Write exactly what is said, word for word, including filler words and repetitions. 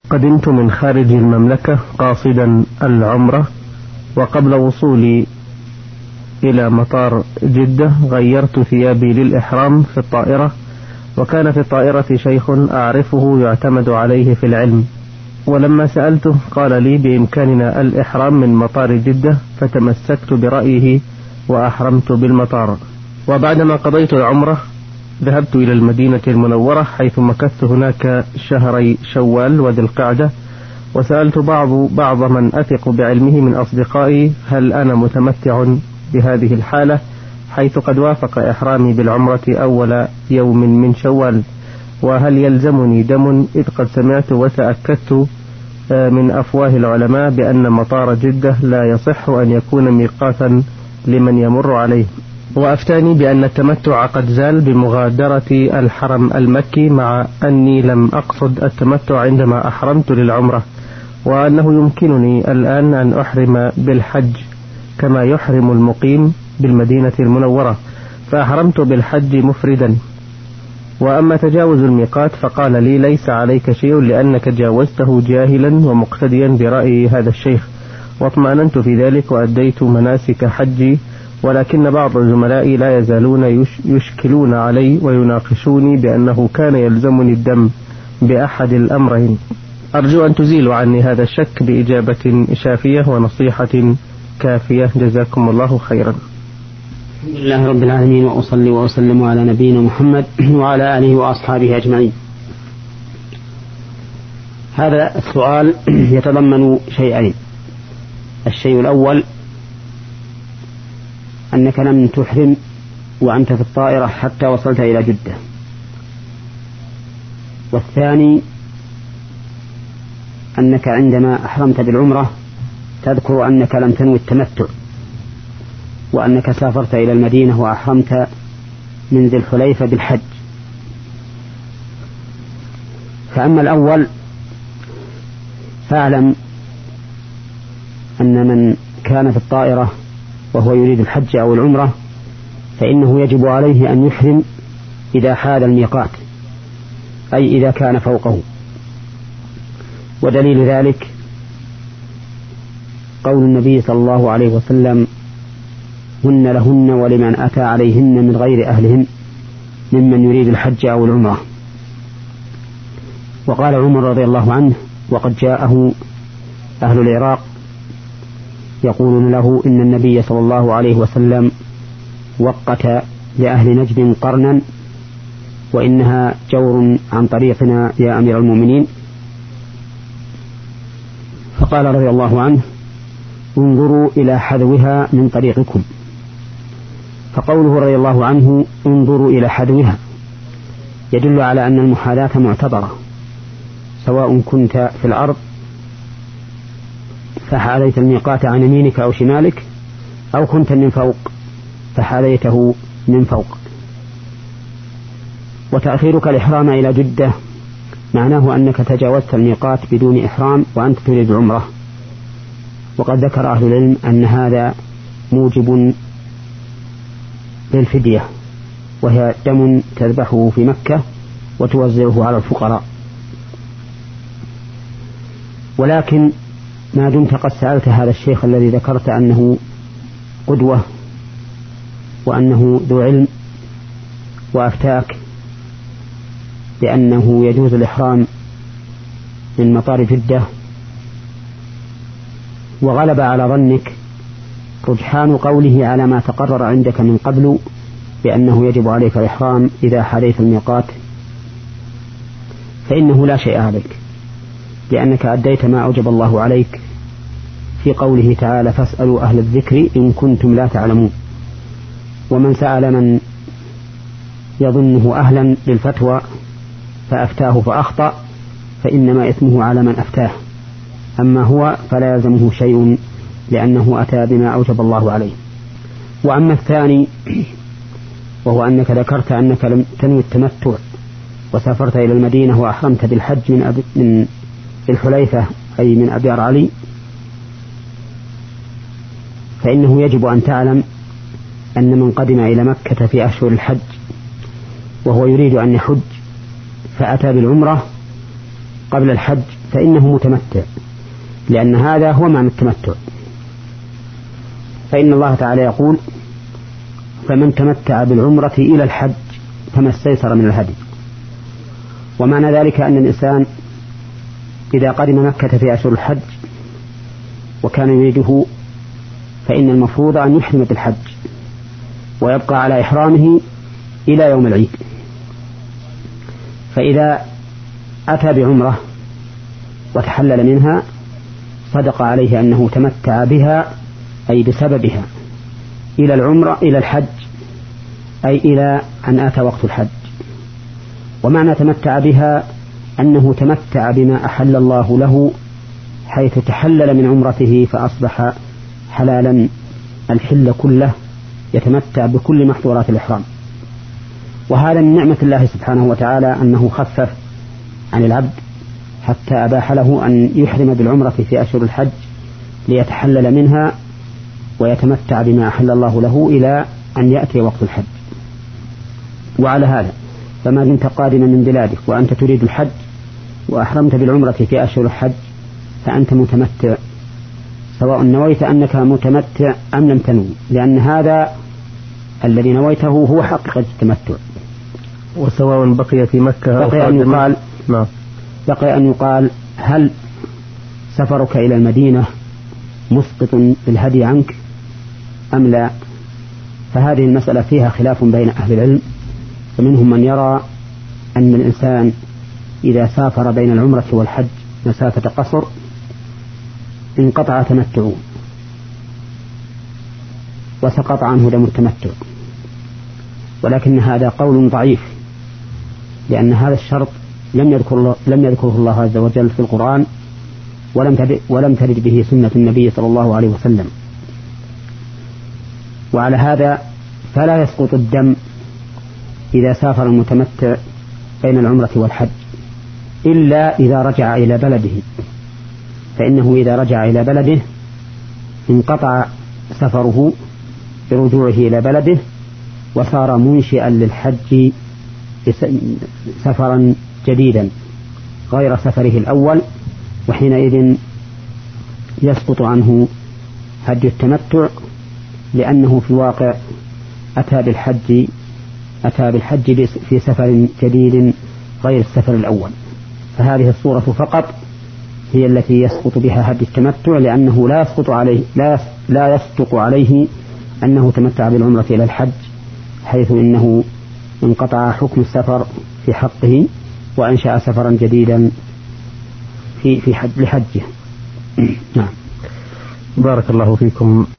قدمت من خارج المملكة قاصدا العمرة، وقبل وصولي إلى مطار جدة غيرت ثيابي للإحرام في الطائرة، وكان في الطائرة شيخ أعرفه يعتمد عليه في العلم، ولما سألته قال لي بإمكاننا الإحرام من مطار جدة، فتمسكت برأيه وأحرمت بالمطار. وبعدما قضيت العمرة ذهبت إلى المدينة المنورة، حيث مكثت هناك شهري شوال وذي القعدة، وسألت بعض بعض من أثق بعلمه من أصدقائي هل أنا متمتع بهذه الحالة، حيث قد وافق إحرامي بالعمرة أول يوم من شوال، وهل يلزمني دم، إذ قد سمعت وتأكدت من أفواه العلماء بأن مطار جدة لا يصح أن يكون ميقاتا لمن يمر عليه، وأفتاني بأن التمتع قد زال بمغادرة الحرم المكي، مع أني لم أقصد التمتع عندما أحرمت للعمرة، وأنه يمكنني الآن أن أحرم بالحج كما يحرم المقيم بالمدينة المنورة، فأحرمت بالحج مفردا. وأما تجاوز الميقات فقال لي ليس عليك شيء، لأنك جاوزته جاهلا ومقتديا برأي هذا الشيخ، واطمأننت في ذلك وأديت مناسك حجي، ولكن بعض زملائي لا يزالون يشكلون علي ويناقشوني بأنه كان يلزمني الدم بأحد الأمرين. أرجو أن تزيلوا عني هذا الشك بإجابة شافية ونصيحة كافية، جزاكم الله خيرا. الحمد لله رب العالمين، وأصلي وأسلم على نبينا محمد وعلى آله وأصحابه أجمعين. هذا السؤال يتضمن شيئين. الشيء الأول أنك لم تحرم وأنت في الطائرة حتى وصلت إلى جدة، والثاني أنك عندما أحرمت بالعمرة تذكر أنك لم تنوي التمتع، وأنك سافرت إلى المدينة وأحرمت من ذي الحليفة بالحج. فأما الأول فاعلم أن من كان في الطائرة وهو يريد الحج أو العمرة فإنه يجب عليه أن يحرم إذا حال الميقات، أي إذا كان فوقه. ودليل ذلك قول النبي صلى الله عليه وسلم: هن لهن ولمن أتى عليهن من غير أهلهن ممن يريد الحج أو العمرة. وقال عمر رضي الله عنه وقد جاءه أهل العراق يقولون له إن النبي صلى الله عليه وسلم وقت لأهل نجد قرنا وإنها جور عن طريقنا يا أمير المؤمنين، فقال رضي الله عنه: انظروا إلى حذوها من طريقكم. فقوله رضي الله عنه انظروا إلى حذوها يدل على أن المحاذاة معتبرة، سواء كنت في الأرض فحاذيت الميقات عن يمينك أو شمالك، أو كنت من فوق فحاذيته من فوق. وتأخيرك الإحرام إلى جدة معناه أنك تجاوزت الميقات بدون إحرام وأنت تريد عمرة، وقد ذكر أهل العلم أن هذا موجب للفدية، وهي دم تذبحه في مكة وتوزعه على الفقراء. ولكن ما دمت قد سألت هذا الشيخ الذي ذكرت أنه قدوة وأنه ذو علم وأفتاك بأنه يجوز الإحرام من مطار جدة، وغلب على ظنك رجحان قوله على ما تقرر عندك من قبل بأنه يجب عليك الإحرام إذا حاليت الميقات، فإنه لا شيء عليك، لأنك أديت ما أوجب الله عليك في قوله تعالى: فاسألوا أهل الذكر إن كنتم لا تعلمون. ومن سأل من يظنه أهلا للفتوى فأفتاه فأخطأ فإنما إثمه على من أفتاه، أما هو فلا يلزمه شيء لأنه أتى بما أوجب الله عليه. وأما الثاني وهو أنك ذكرت أنك لم تنوي التمتع وسافرت إلى المدينة وأحرمت بالحج من, أب... من الحليفة أي من أبيار علي، فإنه يجب أن تعلم أن من قدم إلى مكة في أشهر الحج وهو يريد أن يحج فأتى بالعمرة قبل الحج فإنه متمتع، لأن هذا هو معنى التمتع. فإن الله تعالى يقول: فمن تمتع بالعمرة إلى الحج فما استيسر من الهدي. ومعنى ذلك أن الإنسان إذا قدم مكة في أشهر الحج وكان يريده، فإن المفروض أن يحرم بالحج ويبقى على إحرامه إلى يوم العيد. فإذا أتى بعمرة وتحلل منها صدق عليه أنه تمتع بها، أي بسببها، إلى العمرة إلى الحج، أي إلى أن آتى وقت الحج. ومعنى تمتع بها أنه تمتع بما أحل الله له، حيث تحلل من عمرته فأصبح حلالا الحل كله، يتمتع بكل محظورات الإحرام. وهذا من نعمة الله سبحانه وتعالى أنه خفف عن العبد حتى أباح له أن يحرم بالعمرة في أشهر الحج ليتحلل منها ويتمتع بما أحل الله له إلى أن يأتي وقت الحج. وعلى هذا فما دمت قادما من بلادك وأنت تريد الحج وأحرمت بالعمرة في أشهر الحج فأنت متمتع، سواء نويت أنك متمتع أم لم تنوي، لأن هذا الذي نويته هو حقيقة التمتع. وسواء بقي في مكة بقي أن يقال نعم بقي أن يقال هل سفرك إلى المدينة مسقط بالهدي عنك أم لا؟ فهذه المسألة فيها خلاف بين أهل العلم، فمنهم من يرى أن الإنسان إذا سافر بين العمرة والحج مسافة قصر انقطع تمتعه وسقط عنه دم التمتع، ولكن هذا قول ضعيف، لأن هذا الشرط لم يذكر لم يذكره الله عز وجل في القرآن، ولم ولم ترد به سنة النبي صلى الله عليه وسلم. وعلى هذا فلا يسقط الدم إذا سافر المتمتع بين العمرة والحج إلا إذا رجع إلى بلده، فإنه إذا رجع إلى بلده انقطع سفره برجوعه إلى بلده وصار منشئا للحج سفرا جديدا غير سفره الأول، وحينئذ يسقط عنه هدي التمتع، لأنه في الواقع أتى بالحج أتى بالحج في سفر جديد غير السفر الأول. فهذه الصورة فقط هي التي يسقط بها هدي التمتع، لأنه لا يسقط عليه لا لا يصدق عليه أنه تمتع بالعمرة إلى الحج، حيث إنه انقطع حكم السفر في حقه وأنشأ سفرا جديدا في في حج لحجه. نعم. بارك الله فيكم.